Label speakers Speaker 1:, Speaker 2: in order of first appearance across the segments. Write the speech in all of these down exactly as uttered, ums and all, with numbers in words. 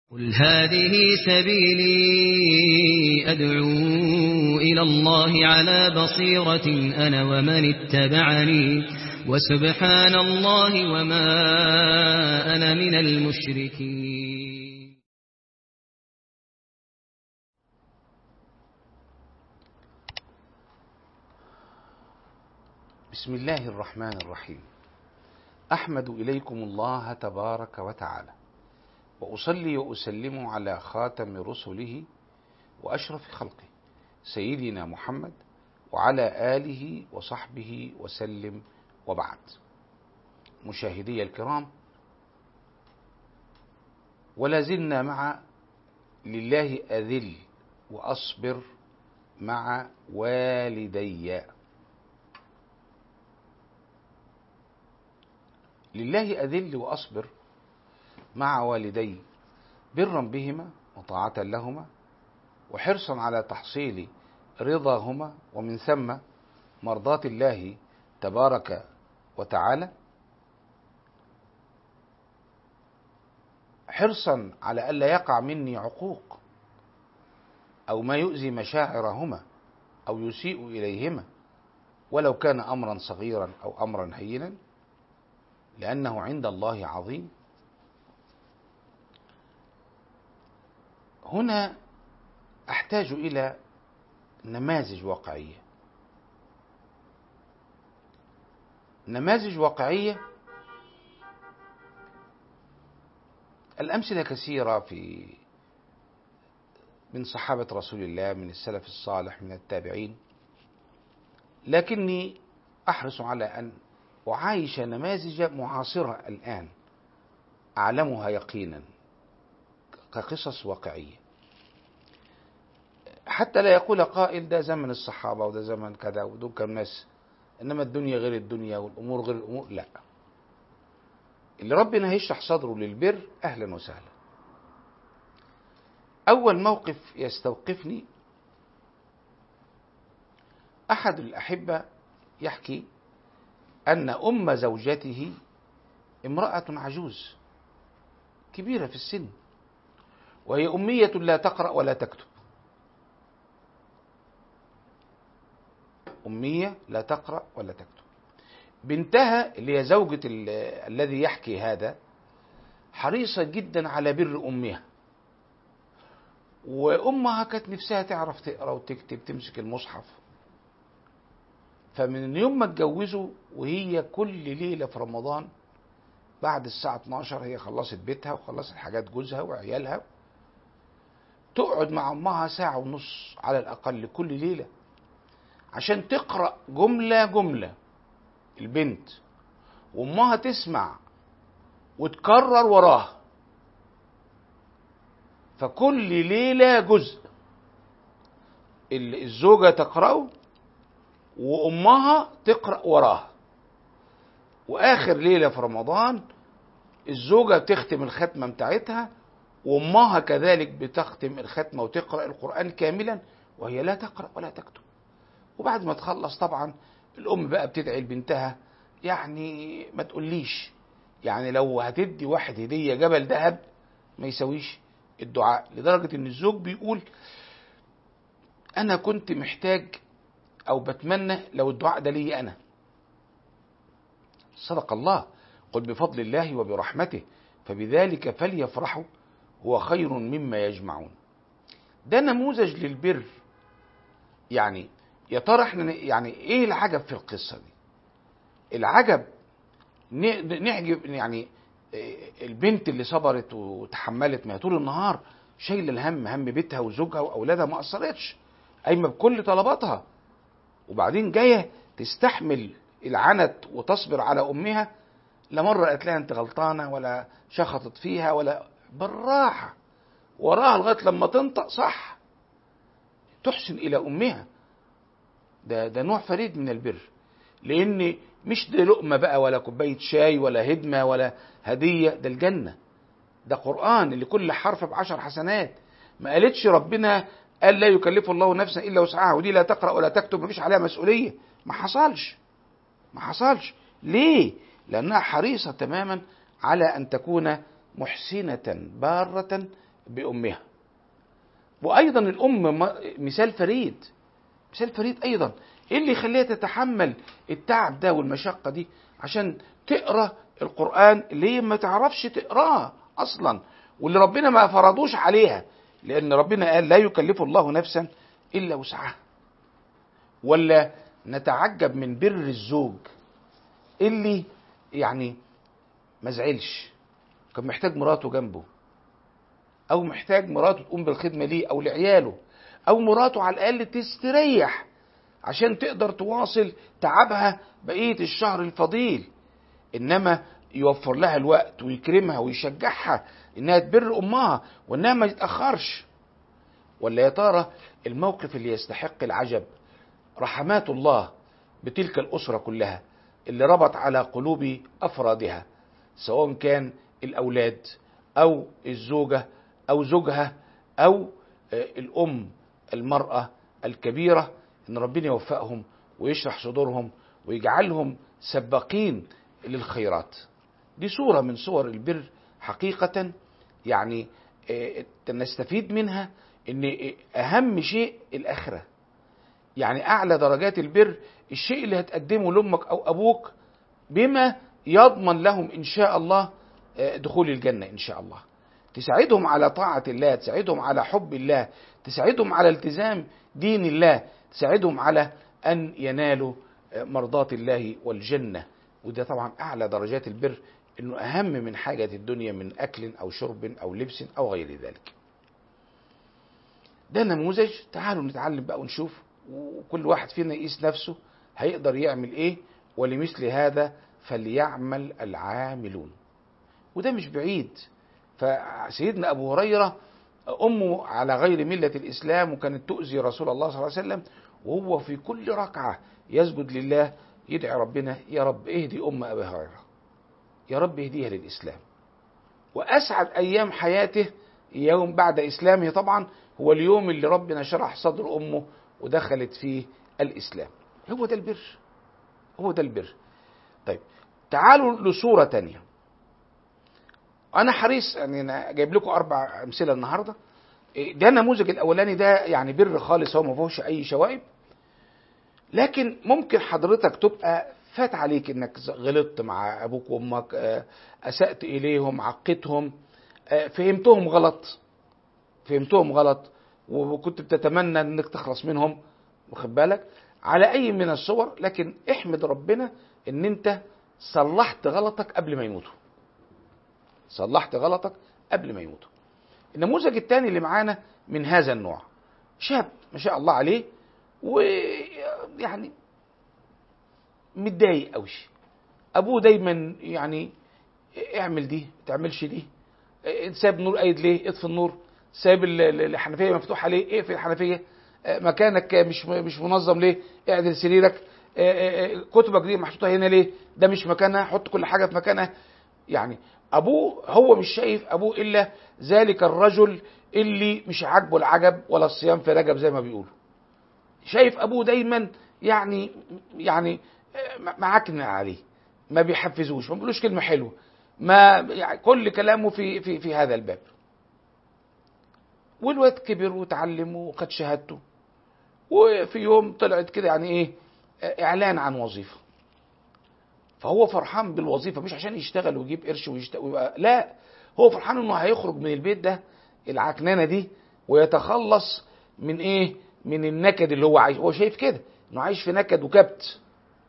Speaker 1: قل هذه سبيلي أدعو إلى الله على بصيرة أنا ومن اتبعني وسبحان الله وما أنا من المشركين.
Speaker 2: بسم الله الرحمن الرحيم. أحمد إليكم الله تبارك وتعالى، وأصلي وأسلم على خاتم رسله وأشرف خلقه سيدنا محمد وعلى آله وصحبه وسلم، وبعد. مشاهدي الكرام، ولا زلنا مع لله أذل وأصبر مع والدي. لله أذل وأصبر مع والدي برا بهما وطاعة لهما وحرصا على تحصيل رضاهما ومن ثم مرضاة الله تبارك وتعالى، حرصا على ألا يقع مني عقوق أو ما يؤذي مشاعرهما أو يسيء إليهما ولو كان أمرا صغيرا أو أمرا هينا، لأنه عند الله عظيم. هنا أحتاج إلى نماذج واقعية، نماذج واقعية. الأمثلة كثيرة في من صحابة رسول الله، من السلف الصالح، من التابعين، لكني أحرص على أن أعايش نماذج معاصرة الآن أعلمها يقينا كقصص واقعية، حتى لا يقول قائل ده زمن الصحابة وده زمن كذا ودول كم ناس، إنما الدنيا غير الدنيا والأمور غير الأمور. لا، اللي ربنا هيشرح صدره للبر أهلا وسهلا. أول موقف يستوقفني، أحد الأحبة يحكي أن أم زوجته امرأة عجوز كبيرة في السن، وهي أمية لا تقرأ ولا تكتب، أمية لا تقرأ ولا تكتب. بنتها اللي هي زوجة الذي يحكي هذا حريصة جدا على بر أمها، وأمها كانت نفسها تعرف تقرأ وتكتب، تمسك المصحف. فمن يوم ما اتجوزوا وهي كل ليلة في رمضان بعد الساعة اتناشر هي خلصت بيتها وخلصت حاجات جوزها وعيالها، تقعد مع أمها ساعة ونص على الأقل كل ليلة عشان تقرأ جملة جملة البنت، وأمها تسمع وتكرر وراها. فكل ليلة جزء الزوجة تقرأه وأمها تقرأ وراها، وآخر ليلة في رمضان الزوجة تختم الختمة بتاعتها وأمها كذلك بتختم الختمة وتقرأ القرآن كاملا وهي لا تقرأ ولا تكتب. وبعد ما تخلص طبعا الأم بقى بتدعي لبنتها، يعني ما تقوليش، يعني لو هتدي واحد هدية جبل ذهب ما يسويش الدعاء، لدرجة ان الزوج بيقول أنا كنت محتاج أو بتمنى لو الدعاء ده لي أنا. صدق الله، قل بفضل الله وبرحمته فبذلك فليفرحوا هو خير مما يجمعون. ده نموذج للبر. يعني يا ترى احنا يعني ايه العجب في القصة دي؟ العجب نعجب يعني البنت اللي صبرت وتحملت، ما طول النهار شايله الهم، هم بيتها وزوجها واولادها، ما قصرتش، قايمه بكل طلباتها، وبعدين جايه تستحمل العنت وتصبر على امها. لا مره قالت لها انت غلطانه ولا شخطت فيها، ولا بالراحه وراها لغايه لما تنطق صح، تحسن الى امها. ده ده نوع فريد من البر، لان مش ده لقمه بقى ولا كوبايه شاي ولا هدمه ولا هديه، ده الجنه، ده قران اللي كل حرف بعشر حسنات. ما قالتش ربنا قال لا يكلف الله نفسا الا وسعها ودي لا تقرا ولا تكتب مفيش عليها مسؤوليه. ما حصلش ما حصلش ليه؟ لانها حريصه تماما على ان تكون محسنه باره بأمها. وأيضا الأم مثال فريد، مثال فريد أيضا. إيه اللي يخليها تتحمل التعب ده والمشقة دي عشان تقرأ القرآن اللي هي ما تعرفش تقرأه أصلا، واللي ربنا ما فرضوش عليها، لأن ربنا قال لا يكلف الله نفسا إلا وسعها. ولا نتعجب من بر الزوج اللي يعني ما زعلش، كان محتاج مراته جنبه، او محتاج مراته تقوم بالخدمة ليه او لعياله، او مراته على الاقل تستريح عشان تقدر تواصل تعبها بقية الشهر الفضيل، انما يوفر لها الوقت ويكرمها ويشجعها انها تبر امها وانها ما تتأخرش. ولا يا ترى الموقف اللي يستحق العجب رحمات الله بتلك الأسرة كلها اللي ربط على قلوب أفرادها، سواء كان الأولاد أو الزوجة أو زوجها أو الأم المرأة الكبيرة، إن ربنا يوفقهم ويشرح صدورهم ويجعلهم سباقين للخيرات. دي صورة من صور البر حقيقة، يعني نستفيد منها إن أهم شيء الآخرة. يعني أعلى درجات البر الشيء اللي هتقدمه لأمك أو أبوك بما يضمن لهم إن شاء الله دخول الجنة إن شاء الله. تساعدهم على طاعة الله، تساعدهم على حب الله، تساعدهم على التزام دين الله، تساعدهم على أن ينالوا مرضات الله والجنة. وده طبعا أعلى درجات البر، إنه أهم من حاجة الدنيا من أكل أو شرب أو لبس أو غير ذلك. ده نموذج، تعالوا نتعلم بقى ونشوف، وكل واحد فينا يقيس نفسه هيقدر يعمل ايه. ولمثل هذا فليعمل العاملون. وده مش بعيد. فسيدنا ابو هريرة امه على غير ملة الاسلام، وكانت تؤذي رسول الله صلى الله عليه وسلم، وهو في كل ركعة يسجد لله يدعي ربنا يا رب اهدي ام ابي هريرة، يا رب اهديها للاسلام. واسعد ايام حياته يوم بعد اسلامه طبعا هو اليوم اللي ربنا شرح صدر امه ودخلت فيه الإسلام. هو ده البر، هو ده البر. طيب تعالوا لصورة تانية. أنا حريص يعني أنا جايب لكم أربع أمثلة النهاردة. ده النموذج الأولاني ده يعني بر خالص، هو ما فيهوش أي شوائب، لكن ممكن حضرتك تبقى فات عليك إنك غلطت مع أبوك وأمك، أسأت إليهم، عقتهم، فهمتهم غلط، فهمتهم غلط وكنت بتتمنى انك تخلص منهم، واخد بالك على اي من الصور، لكن احمد ربنا ان انت صلحت غلطك قبل ما يموتوا، صلحت غلطك قبل ما يموتوا. النموذج الثاني اللي معانا من هذا النوع، شاب ما شاء الله عليه ويعني متضايق قوي، ابوه دايما يعني اعمل دي ما تعملش دي، ساب نور قايد ليه اطفي النور، سايب الحنفيه مفتوحه ليه اقفل الحنفيه، مكانك مش مش منظم ليه اعدل سريرك، كتبك دي محطوطه هنا ليه ده مش مكانها، حط كل حاجه في مكانها. يعني ابوه هو مش شايف ابوه الا ذلك الرجل اللي مش عاجبه العجب ولا الصيام في رجب زي ما بيقولوا، شايف ابوه دايما يعني يعني معكن عليه، ما بيحفزوش، ما بيقولوش كلمه حلوه، ما يعني كل كلامه في في في هذا الباب. والواد كبر وتعلم وخد شهادته، وفي يوم طلعت كده يعني ايه اعلان عن وظيفه، فهو فرحان بالوظيفه مش عشان يشتغل ويجيب قرش ويبقى، لا، هو فرحان انه هيخرج من البيت ده العكنانه دي ويتخلص من ايه، من النكد اللي هو عايش، هو شايف كده انه عايش في نكد وكبت.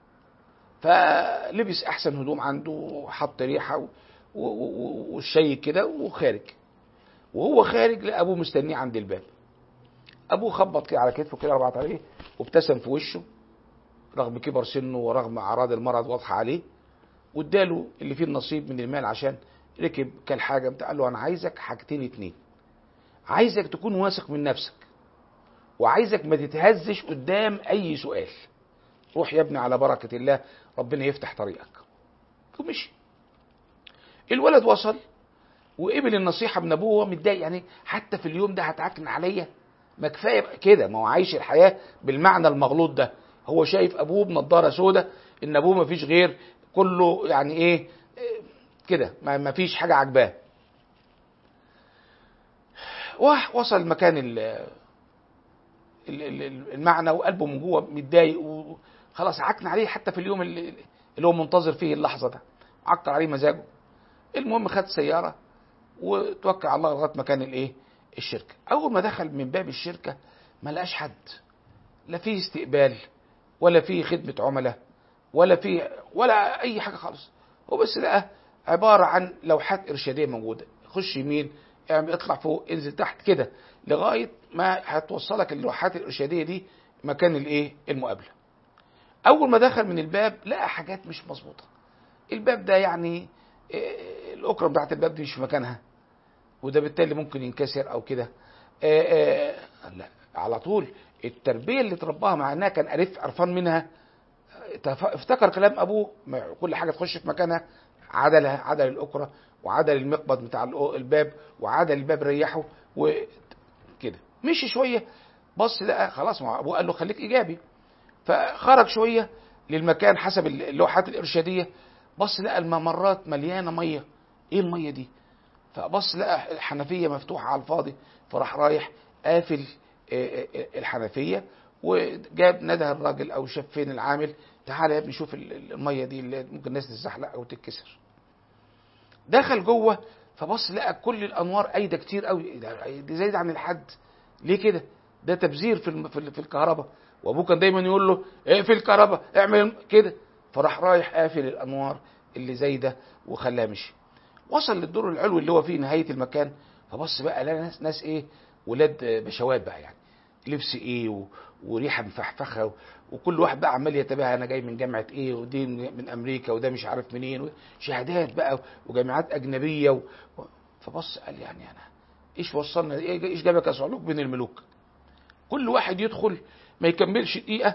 Speaker 2: فلبس احسن هدوم عنده وحط ريحه والشيء كده وخارج، وهو خارج لابوه مستنيه عند الباب. ابوه خبط كده على كتفه كده ربعت عليه وابتسم في وشه رغم كبر سنه ورغم اعراض المرض واضحه عليه، واداله اللي فيه النصيب من المال عشان ركب كل حاجه بتاع. قال له انا عايزك حاجتين اتنين، عايزك تكون واثق من نفسك، وعايزك ما تتهزش قدام اي سؤال، روح يا ابني على بركه الله ربنا يفتح طريقك. ومشي. الولد وصل وقبل النصيحه من ابوه وهو متضايق، يعني حتى في اليوم ده هتعكن عليا، ما كفايه كده، ما هو عايش الحياه بالمعنى المغلوط ده، هو شايف ابوه بنضاره سودة ان ابوه ما فيش غير كله يعني ايه كده، ما فيش حاجه عجباه. وصل مكان المعنى وقلبه من جوه متضايق وخلاص عكن عليه حتى في اليوم اللي هو منتظر فيه اللحظه ده، عكر عليه مزاجه. المهم خد سياره وتوكل على الله لغايه مكان الايه الشركه. اول ما دخل من باب الشركه ما لقاش حد، لا فيه استقبال ولا فيه خدمه عملاء ولا فيه ولا اي حاجه خالص. هو بس لقى عباره عن لوحات ارشاديه موجوده، خش يمين يعني اطلع فوق انزل تحت كده لغايه ما هتوصلك اللوحات الارشاديه دي مكان الايه المقابله. اول ما دخل من الباب لقى حاجات مش مظبوطه. الباب ده يعني الاكرم بتاعت الباب دي مش في مكانها، وده بالتالي ممكن ينكسر او كده. لا على طول التربيه اللي ترباها مع انها كان قرف قرفان منها افتكر كلام ابوه، كل حاجه تخش في مكانها، عدلها، عدل الاكره وعدل المقبض بتاع الباب وعدل الباب ريحه وكده. مشي شويه بص لقى خلاص، ما ابوه قال له خليك ايجابي، فخرج شويه للمكان حسب اللوحات الارشاديه، بص لقى الممرات مليانه ميه. ايه الميه دي؟ فبص لقى الحنفيه مفتوحه على الفاضي، فراح رايح قافل الحنفيه وجاب ندى الراجل او شاف فين العامل، تعالى يا ابني شوف الميه دي اللي ممكن الناس تتزحلق او تتكسر. دخل جوه فبص لقى كل الانوار قايده كتير قوي، دي زايد عن الحد. ليه كده؟ ده تبذير في في الكهرباء، وابوه كان دايما يقول له اقفل الكهرباء اعمل كده. فراح رايح قافل الانوار اللي زايده وخلاها مشي. وصل للدور العلوي اللي هو فيه نهايه المكان، فبص بقى لقى ناس ناس ايه ولاد بشوات بقى، يعني لبس ايه و... وريحه مفحفخه، وكل واحد بقى عمال يتابع انا جاي من جامعه ايه، ودي من امريكا وده مش عارف منين، شهادات بقى وجامعات اجنبيه و... فبص قال يعني انا ايش وصلنا، ايش جابك يا صعلوك بين الملوك؟ كل واحد يدخل ما يكملش دقيقه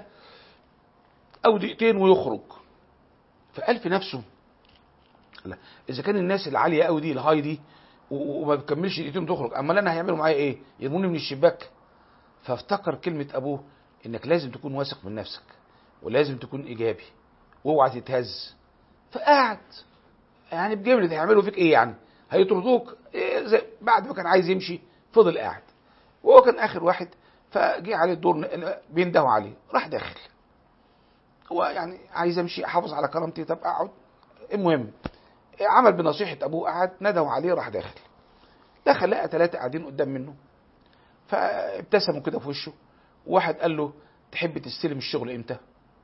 Speaker 2: او دقيقتين ويخرج. فقال في نفسه لا، اذا كان الناس العاليه قوي دي الهاي دي وما بتكملش دقيقتين تخرج، امال انا هيعملوا معايا ايه؟ يرموني من الشباك. فافتكر كلمه ابوه انك لازم تكون واثق من نفسك ولازم تكون ايجابي واوعى تتهز. فقعد يعني بجمله هيعملوا فيك ايه يعني؟ هيطردوك إيه؟ زي بعد ما كان عايز يمشي فضل قاعد، وهو كان اخر واحد. فجه عليه الدور بيندهوا عليه، راح داخل. هو يعني عايز امشي احافظ على كرامتي، طب اقعد. المهم عمل بنصيحه ابوه، قعد ندهوا عليه راح داخل. دخل لقى ثلاثه قاعدين قدام منه، فابتسموا كده في وشه. واحد قال له تحب تستلم الشغل امتى؟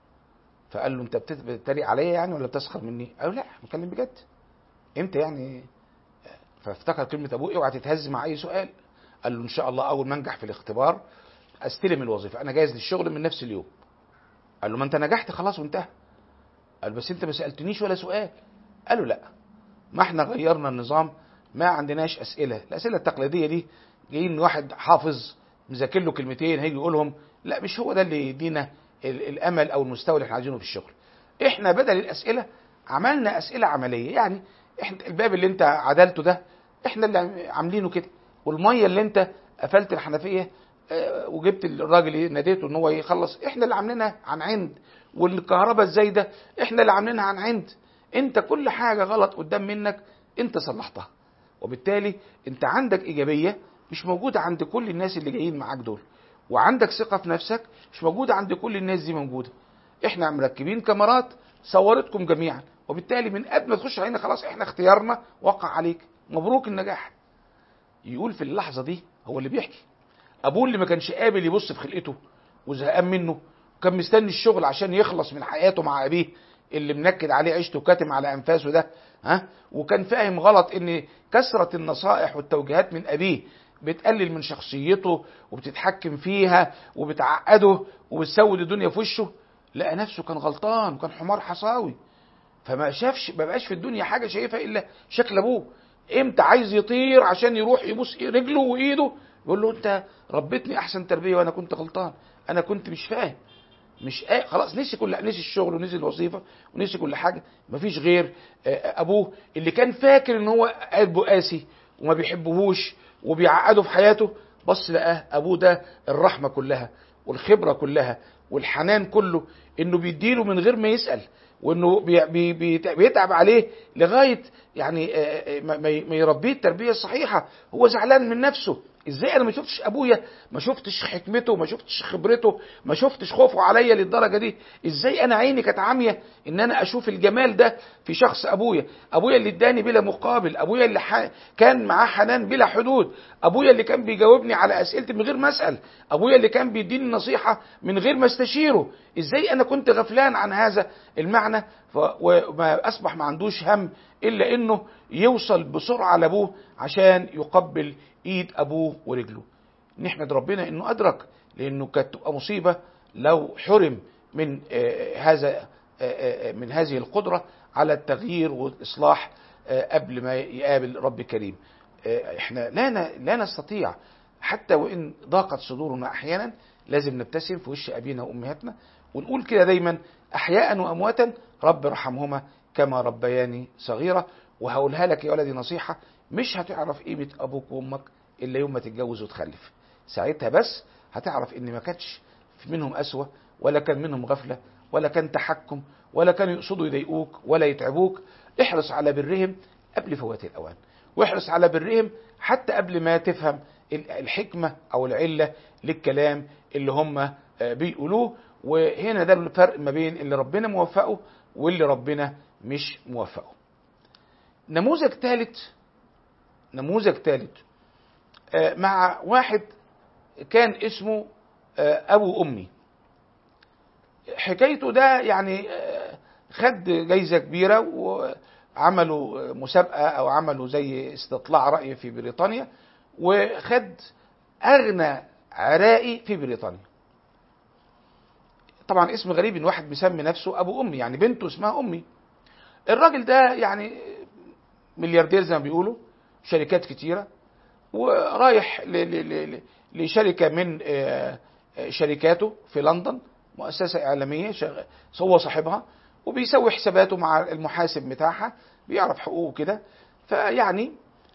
Speaker 2: فقال له انت بتتريق عليا يعني ولا بتسخر مني؟ قال له لا بتكلم بجد، امتى يعني؟ فافتكر كلمه ابوه اوعى تتهز مع اي سؤال. قال له ان شاء الله اول ما انجح في الاختبار استلم الوظيفه، انا جاهز للشغل من نفس اليوم. قال له ما انت نجحت خلاص وانتهى. قال بس انت ما سالتنيش ولا سؤال. قال له لا، ما احنا غيرنا النظام، ما عندناش اسئله، الاسئله التقليديه دي جايين واحد حافظ مذاكر له كلمتين هيجي يقولهم، لا مش هو ده اللي يدينا الامل او المستوى اللي احنا عايزينه في الشغل. احنا بدل الاسئله عملنا اسئله عمليه، يعني احنا الباب اللي انت عدلته ده احنا اللي عاملينه كده، والميه اللي انت قفلت الحنفيه وجبت الراجل ناديته ان هو يخلص احنا اللي عاملينها عن عند، والكهرباء الزايده احنا اللي عاملينها عن عند. انت كل حاجه غلط قدام منك انت صلحتها، وبالتالي انت عندك ايجابيه مش موجوده عند كل الناس اللي جايين معاك دول، وعندك ثقه في نفسك مش موجوده عند كل الناس دي موجوده. احنا مركبين كاميرات صورتكم جميعا، وبالتالي من قبل ما تخش علينا خلاص احنا اختيارنا وقع عليك، مبروك النجاح. يقول في اللحظه دي هو اللي بيحكي ابوه اللي ما كانش قابل يبص في خلقته وزهقان منه، وكان مستني الشغل عشان يخلص من حياته مع ابيه اللي منكد عليه عيشته وكاتم على انفاسه ده، ها، وكان فاهم غلط ان كثره النصائح والتوجيهات من ابيه بتقلل من شخصيته وبتتحكم فيها وبتعقده وبتسود الدنيا في وشه. لقى نفسه كان غلطان وكان حمار حصاوي، فما شافش، ما بقاش في الدنيا حاجه شايفها الا شكل ابوه. امتى عايز يطير عشان يروح يبوس رجله وايده يقول له انت ربيتني احسن تربيه وانا كنت غلطان، انا كنت مش فاهم، مش آه خلاص نسي كل نسي الشغل ونسي الوظيفه ونسي كل حاجه. مفيش غير آه ابوه اللي كان فاكر ان هو قلبه قاسي وما بيحبهوش وبيعقده في حياته. بص لقاه ابوه ده الرحمه كلها والخبره كلها والحنان كله، انه بيديله من غير ما يسال، وانه بي بي بيتعب عليه لغايه يعني ما يربيه التربيه الصحيحه. هو زعلان من نفسه ازاي انا ما شفتش ابويا، ما شفتش حكمته، ما شفتش خبرته، ما شفتش خوفه عليا للدرجه دي؟ ازاي انا عيني كانت عاميه ان انا اشوف الجمال ده في شخص ابويا؟ ابويا اللي اداني بلا مقابل، ابويا اللي ح... كان معاه حنان بلا حدود، ابويا اللي كان بيجاوبني على اسئلتي من غير ما اسال، ابويا اللي كان بيديني نصيحه من غير ما استشيره. ازاي انا كنت غفلان عن هذا المعنى؟ ف... وما اصبح ما عندوش هم الا انه يوصل بسرعه لابوه عشان يقبل ايد ابوه ورجله. نحمد ربنا انه ادرك، لانه كانت تبقى مصيبه لو حرم من آه هذا آه من هذه القدره على التغيير والاصلاح آه قبل ما يقابل رب كريم. آه احنا لا لا نستطيع، حتى وان ضاقت صدورنا احيانا لازم نبتسم في وش ابينا وامهاتنا ونقول كده دايما: احياء وامواتا رب ارحمهما كما ربياني صغيره. وهقولها لك يا ولدي نصيحه: مش هتعرف قيمه ابوك وامك الا يوم ما تتجوز وتخلف. ساعتها بس هتعرف ان ما كانش منهم قسوه، ولا كان منهم غفله، ولا كان تحكم، ولا كانوا يقصدوا يضايقوك ولا يتعبوك. احرص على برهم قبل فوات الاوان، واحرص على برهم حتى قبل ما تفهم الحكمه او العله للكلام اللي هم بيقولوه. وهنا ده الفرق ما بين اللي ربنا موفقه واللي ربنا مش موفقه. نموذج ثالث نموذج ثالث مع واحد كان اسمه ابو امي. حكايته ده يعني خد جايزة كبيرة، وعملوا مسابقة او عملوا زي استطلاع رأي في بريطانيا، وخد اغنى عراقي في بريطانيا. طبعا اسم غريب ان واحد بيسمي نفسه ابو امي، يعني بنته اسمها امي. الراجل ده يعني ملياردير زي ما بيقولوا، شركات كتيرة، ورايح لشركة من شركاته في لندن، مؤسسة إعلامية هو صاحبها، وبيسوي حساباته مع المحاسب بتاعها، بيعرف حقوقه كده. فيعني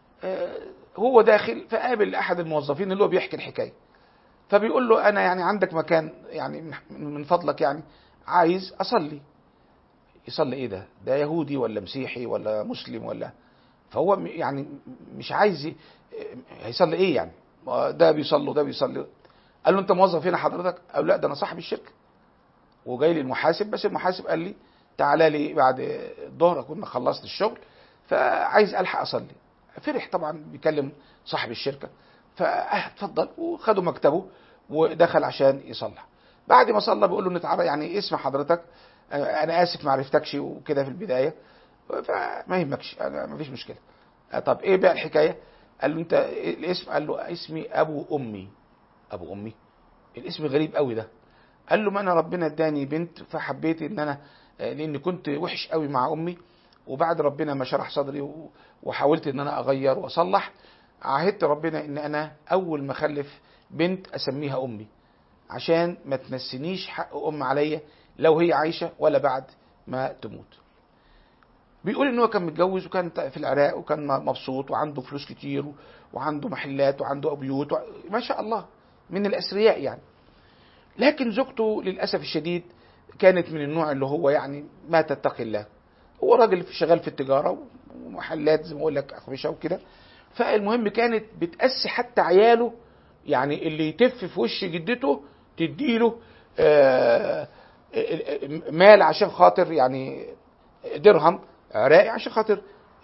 Speaker 2: هو داخل فقابل أحد الموظفين اللي هو بيحكي الحكاية، فبيقول له: أنا يعني عندك مكان يعني من فضلك، يعني عايز أصلي. يصلي إيه ده؟ ده يهودي ولا مسيحي ولا مسلم ولا؟ فهو يعني مش عايز هيصلي ايه يعني؟ ده بيصلي وده بيصلي. قال له: انت موظف هنا حضرتك؟ قال له: لا، ده انا صاحب الشركه وجاي لي المحاسب، بس المحاسب قال لي تعالى لي بعد الظهر اكون خلصت الشغل، فعايز الحق اصلي. فرح طبعا، بيكلم صاحب الشركه، فاتفضل، وخدوا مكتبه ودخل عشان يصلح. بعد ما صلى بيقول له: نتعرف يعني اسم حضرتك؟ انا اسف ما عرفتكش وكده في البدايه، فما يهمكش، انا ما فيش مشكله. طب ايه بقى الحكايه؟ قال له: انت الاسم؟ قال له: اسمي ابو امي. ابو امي؟ الاسم غريب قوي ده. قال له: ما انا ربنا اداني بنت، فحبيت ان انا لان كنت وحش قوي مع امي، وبعد ربنا ما شرح صدري وحاولت ان انا اغير واصلح، عهدت ربنا ان انا اول ما اخلف بنت اسميها امي، عشان ما تنسينيش حق ام عليا لو هي عايشه ولا بعد ما تموت. بيقول ان هو كان متجوز وكان في العراق وكان مبسوط وعنده فلوس كتير وعنده محلات وعنده بيوت و... ما شاء الله، من الاثرياء يعني. لكن زوجته للاسف الشديد كانت من النوع اللي هو يعني ما تتقي الله. هو راجل شغال في التجاره ومحلات زي ما اقول لك اخبشه وكده. فالمهم كانت بتأسي حتى عياله، يعني اللي يتف في وش جدته تديله آه مال عشان خاطر يعني درهم عراقي، عشان خاطر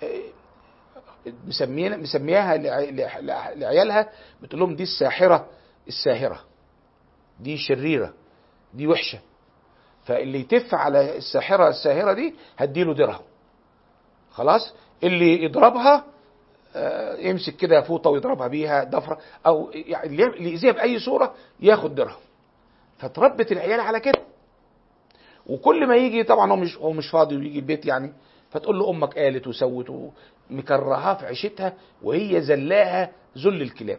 Speaker 2: مسميها مسمياها لعيالها، بتقول لهم: دي الساحره الساهره، دي شريره، دي وحشه، فاللي يتف على الساحره الساهره دي هديله درهم. خلاص، اللي يضربها يمسك كده فوطه ويضربها بيها ضفره، او يعني اللي يأذيها باي صوره ياخد درهم. فتربت العيال على كده. وكل ما يجي طبعا هو مش هو مش فاضي ويجي البيت يعني، فتقول له: امك قالت وسوت، ومكرهاها في عيشتها وهي زلاها ذل الكلاب.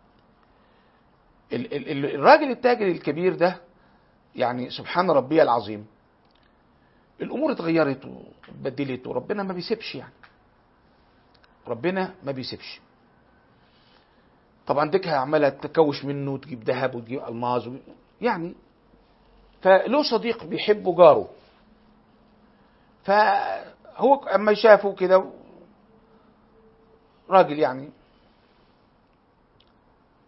Speaker 2: الراجل التاجر الكبير ده يعني سبحان ربي العظيم، الامور اتغيرت واتبدلت، وربنا ما بيسيبش يعني، ربنا ما بيسيبش. طبعا ديكها عماله تكوش منه وتجيب ذهب وتجيب الماظ يعني. فله صديق بيحبه جاره، فهو اما شافه كده راجل يعني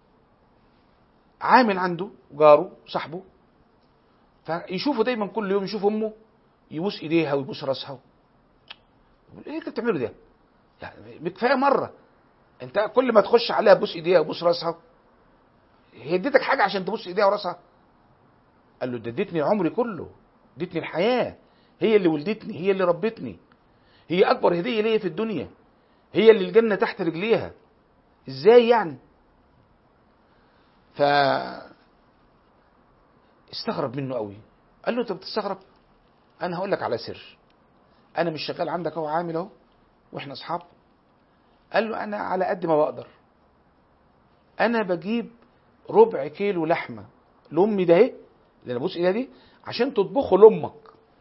Speaker 2: عامل عنده جاره صاحبه، فيشوفه دايما كل يوم يشوف امه يبوس ايديها ويبوس راسها. يقول ايه انت بتعمله ده؟ يعني كفايه مره، انت كل ما تخش عليها تبوس ايديها وتبوس راسها، هي اديتك حاجه عشان تبوس ايديها وراسها؟ قال له ده ادتني عمري كله، ادتني الحياه، هي اللي ولدتني، هي اللي ربتني، هي اكبر هديه ليا في الدنيا، هي اللي الجنه تحت رجليها، ازاي يعني؟ ف استغرب منه قوي. قال له انت بتستغرب؟ انا هقول لك على سر، انا مش شغال عندك اهو، عامل اهو واحنا اصحاب. قال له انا على قد ما بقدر، انا بجيب ربع كيلو لحمه لامي ده اهي اللي انا ببوس ايديها دي عشان تطبخه لامك،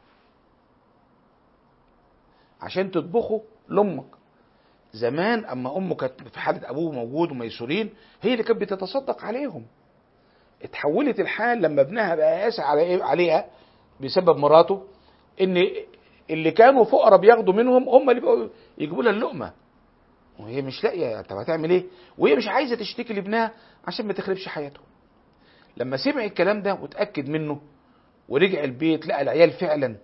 Speaker 2: عشان تطبخه لامك. زمان اما امه كانت في حاله ابوه موجود وميسورين، هي اللي كانت بتتصدق عليهم. اتحولت الحال لما ابنها بقى قاسي على ايه عليها بسبب مراته، ان اللي كانوا فقراء بياخدوا منهم هم اللي بقوا يجيبوا لها اللقمه، وهي مش لاقيه. طب هتعمل ايه؟ وهي مش عايزه تشتكي لابنها عشان ما تخربش حياته. لما سمع الكلام ده وتاكد منه ورجع البيت، لقى العيال فعلا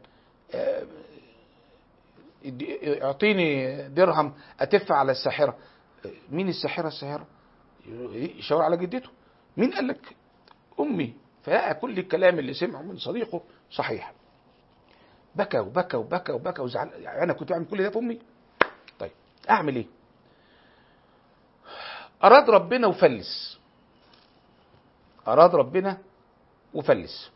Speaker 2: اعطيني درهم اتف على الساحره. مين الساحره؟ الساحره يشاور على جدته. مين قال لك؟ امي. فلقى كل الكلام اللي سمعه من صديقه صحيح. بكى وبكى وبكى وبكى وزعل، يعني انا كنت بعمل كل ده في امي؟ طيب اعمل ايه؟ اراد ربنا وفلس، اراد ربنا وفلس.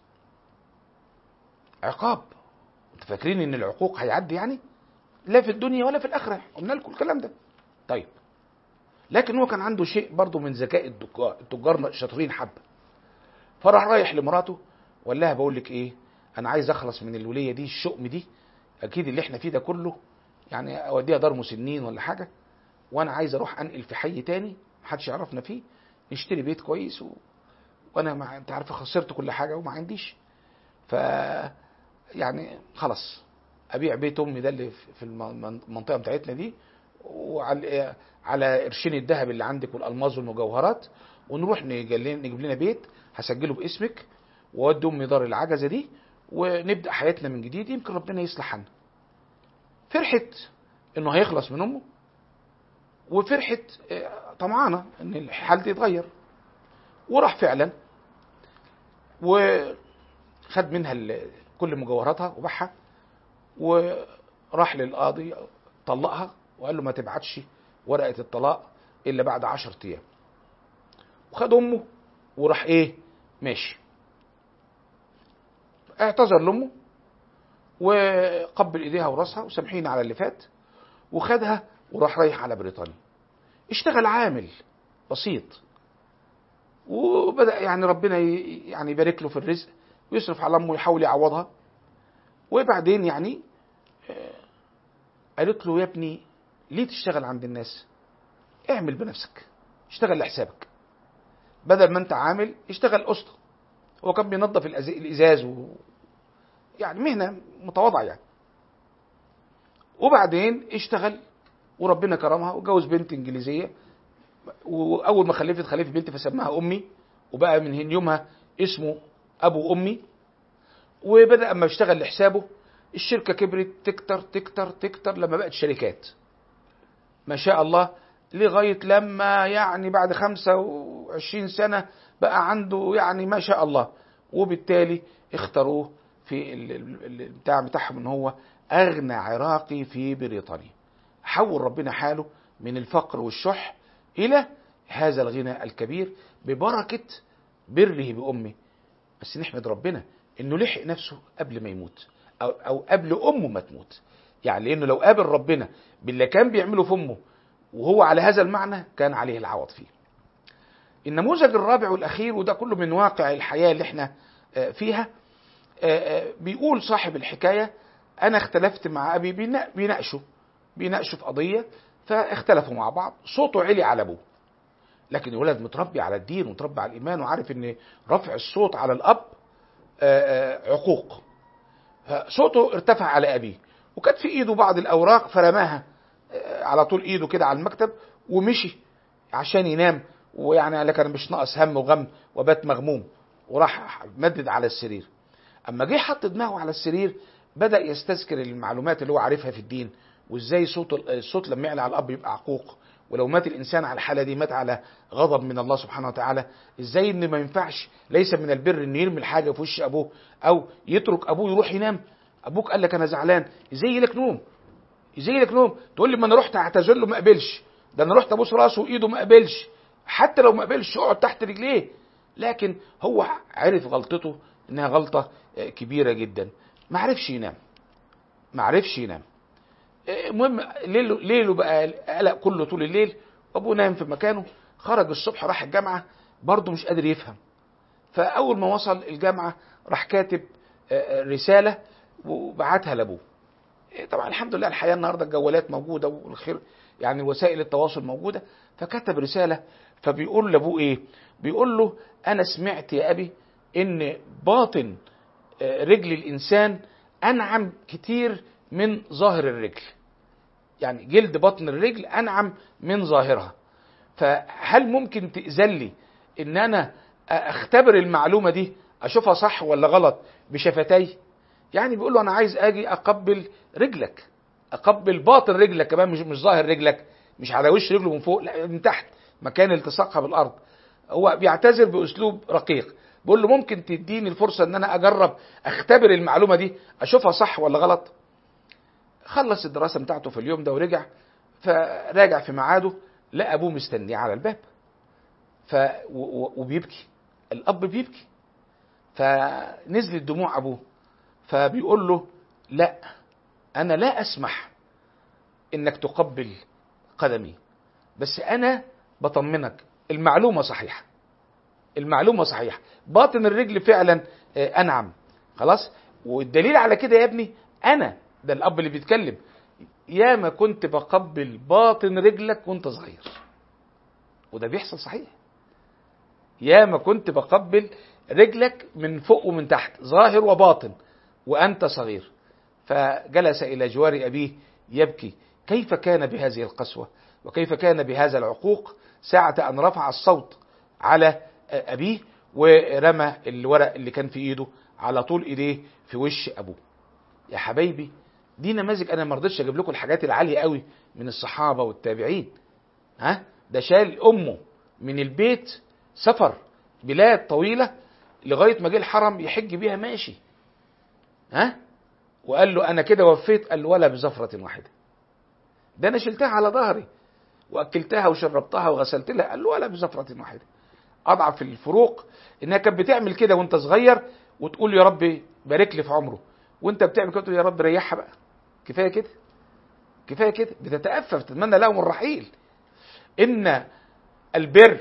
Speaker 2: عقاب. انتوا فاكرين ان العقوق هيعدي يعني؟ لا في الدنيا ولا في الاخره، قلنا لكم الكلام ده. طيب لكن هو كان عنده شيء برضه من ذكاء التجار، التجار شاطرين حبه. فراح رايح لمراته وقال لها بقول لك ايه، انا عايز اخلص من الوليه دي، الشؤم دي اكيد اللي احنا فيه ده كله، يعني اوديها دار مسنين ولا حاجه، وانا عايز اروح انقل في حي تاني محدش يعرفنا فيه، نشتري بيت كويس و... وانا مع... انت عارفه خسرت كل حاجه وما عنديش، ف يعني خلاص ابيع بيت امي ده اللي في المنطقه بتاعتنا دي، وعلى على قرشين الذهب اللي عندك والالماظ والمجوهرات، ونروح نجيب لنا بيت هسجله باسمك، واودي امي دار العجزه دي، ونبدا حياتنا من جديد، يمكن ربنا يصلح حالنا. فرحت انه هيخلص من امه، وفرحت طمعانه ان الحال يتغير، وراح فعلا وخد منها كل مجوهراتها وباعها، وراح للقاضي طلقها وقال له ما تبعتش ورقه الطلاق الا بعد عشرة ايام. وخد امه وراح ايه ماشي، اعتذر لامه وقبل ايديها وراسها وسامحيني على اللي فات، وخدها وراح رايح على بريطانيا. اشتغل عامل بسيط، وبدأ يعني ربنا يعني يبارك له في الرزق ويصرف على امه ويحاول يعوضها. وبعدين يعني قالت له يا ابني ليه تشتغل عند الناس؟ اعمل بنفسك، اشتغل لحسابك، بدل ما انت عامل اشتغل قسط. هو كان بينظف الازاز و... يعني مهنه متواضعه يعني. وبعدين اشتغل وربنا كرمها وجوز بنت انجليزيه، واول ما خلفت خلفت بنت فسماها امي، وبقى من يومها اسمه ابو امي. وبدا اما يشتغل لحسابه الشركه كبرت تكتر تكتر تكتر لما بقت شركات ما شاء الله، لغايه لما يعني بعد خمسة وعشرين سنه بقى عنده يعني ما شاء الله. وبالتالي اختاروه في البتاع بتاعهم ان هو اغنى عراقي في بريطانيا. حول ربنا حاله من الفقر والشح الى هذا الغنى الكبير ببركه بره بامه. بس نحمد ربنا انه لحق نفسه قبل ما يموت، او او قبل امه ما تموت. يعني لانه لو قابل ربنا باللي كان بيعمله في امه وهو على هذا المعنى كان عليه العوض فيه. النموذج الرابع والاخير، وده كله من واقع الحياه اللي احنا فيها، بيقول صاحب الحكايه انا اختلفت مع ابي، بيناقشوا بيناقشوا في قضيه، فاختلفوا مع بعض، صوته علي على ابوه. لكن الولد متربي على الدين ومتربي على الايمان وعارف ان رفع الصوت على الاب عقوق. فصوته ارتفع على ابيه، وكانت في ايده بعض الاوراق فرماها على طول ايده كده على المكتب ومشي عشان ينام. ويعني قال لك انا مش ناقص هم وغم وبات مغموم، وراح مدد على السرير. اما جه حط دماغه على السرير بدأ يستذكر المعلومات اللي هو عارفها في الدين، وازاي صوت الصوت لما يعلى على الاب يبقى عقوق، ولو مات الانسان على الحاله دي مات على غضب من الله سبحانه وتعالى. ازاي ان ما ينفعش، ليس من البر ان يرمي الحاجه في وش ابوه او يترك ابوه يروح ينام. ابوك قال لك انا زعلان، ازاي لك نوم، ازاي لك نوم تقول لي ما انا رحت اعتذر له ما قبلش، ده انا رحت ابوس راسه وايده ما قبلش، حتى لو ما قبلش اقعد تحت رجليه. لكن هو عرف غلطته انها غلطه كبيره جدا، ما عرفش ينام ما عرفش ينام. المهم ليله ليله بقى قلق كله طول الليل، ابوه نايم في مكانه. خرج الصبح راح الجامعه برضه مش قادر يفهم. فاول ما وصل الجامعه راح كاتب رساله وبعتها لابوه. طبعا الحمد لله الحياه النهارده الجوالات موجوده والخير، يعني وسائل التواصل موجوده. فكتب رساله فبيقول لابوه ايه؟ بيقول له انا سمعت يا ابي ان باطن رجل الانسان انعم كتير من ظاهر الرجل، يعني جلد بطن الرجل انعم من ظاهرها، فهل ممكن تأذن لي ان انا اختبر المعلومه دي اشوفها صح ولا غلط بشفتي؟ يعني بيقول له انا عايز اجي اقبل رجلك، اقبل باطن رجلك كمان، مش مش ظاهر رجلك، مش على وش رجله من فوق، لا من تحت مكان التصاقها بالارض. هو بيعتذر باسلوب رقيق، بيقول له ممكن تديني الفرصه ان انا اجرب اختبر المعلومه دي اشوفها صح ولا غلط؟ خلص الدراسه بتاعته في اليوم ده ورجع، فراجع في ميعاده لقى ابوه مستنيه على الباب ف وبيبكي، الاب بيبكي. فنزلت دموع ابوه، فبيقول له لا انا لا اسمح انك تقبل قدمي، بس انا بطمنك المعلومه صحيحه، المعلومه صحيحه، باطن الرجل فعلا انعم. خلاص، والدليل على كده يا ابني انا، ده الاب اللي بيتكلم، يا ما كنت بقبل باطن رجلك وانت صغير، وده بيحصل صحيح، يا ما كنت بقبل رجلك من فوق ومن تحت ظاهر وباطن وانت صغير. فجلس الى جوار ابيه يبكي، كيف كان بهذه القسوه وكيف كان بهذا العقوق ساعة ان رفع الصوت على ابيه ورمى الورق اللي كان في ايده على طول ايديه في وش ابوه. يا حبايبي دي نماذج، انا ما رضيتش اجيب لكم الحاجات العاليه قوي من الصحابه والتابعين. ها ده شال امه من البيت سفر بلاد طويله لغايه ما جه الحرم يحج بيها ماشي، ها وقال له انا كده وفيت، قال له ولا بزفره واحده، ده انا شلتها على ظهري واكلتها وشربتها وغسلت لها، قال له ولا بزفره واحده. اضعف الفروق انها كانت بتعمل كده وانت صغير وتقول يا رب بارك لي في عمره، وانت بتعمل كده يا رب ريحها بقى، كفايه كده كفايه كده، بتتأفف تتمنى لهم الرحيل. ان البر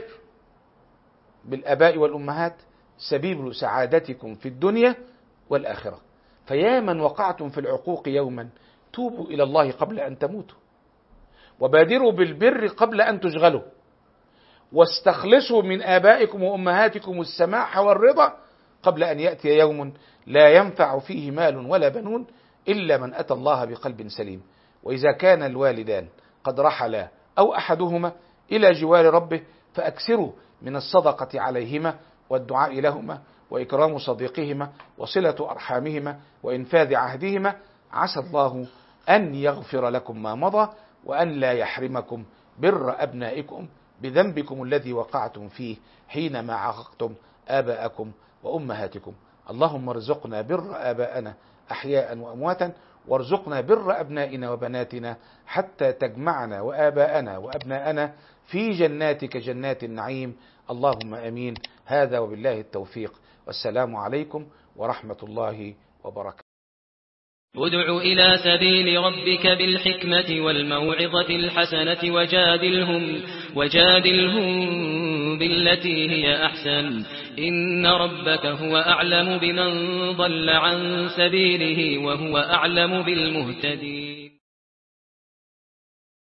Speaker 2: بالاباء والامهات سبيل سعادتكم في الدنيا والاخره، فيا من وقعتم في العقوق يوما توبوا الى الله قبل ان تموتوا، وبادروا بالبر قبل ان تشغلوا، واستخلصوا من آبائكم وأمهاتكم السماح والرضا قبل أن يأتي يوم لا ينفع فيه مال ولا بنون إلا من أتى الله بقلب سليم. وإذا كان الوالدان قد رحلا أو أحدهما إلى جوار ربه فأكثروا من الصدقة عليهما والدعاء لهما وإكرام صديقهما وصلة أرحامهما وإنفاذ عهدهما، عسى الله أن يغفر لكم ما مضى وأن لا يحرمكم بر أبنائكم بذنبكم الذي وقعتم فيه حينما عاقبتم آباءكم وأمهاتكم. اللهم ارزقنا بر آبائنا أحياء وأمواتا، وارزقنا بر أبنائنا وبناتنا حتى تجمعنا وآباءنا وأبناءنا في جناتك جنات النعيم، اللهم آمين. هذا وبالله التوفيق، والسلام عليكم ورحمة الله وبركاته.
Speaker 1: ادع إلى سبيل ربك بالحكمة والموعظة الحسنة وجادلهم, وجادلهم بالتي هي أحسن، إن ربك هو أعلم بمن ضل عن سبيله وهو أعلم بالمهتدين.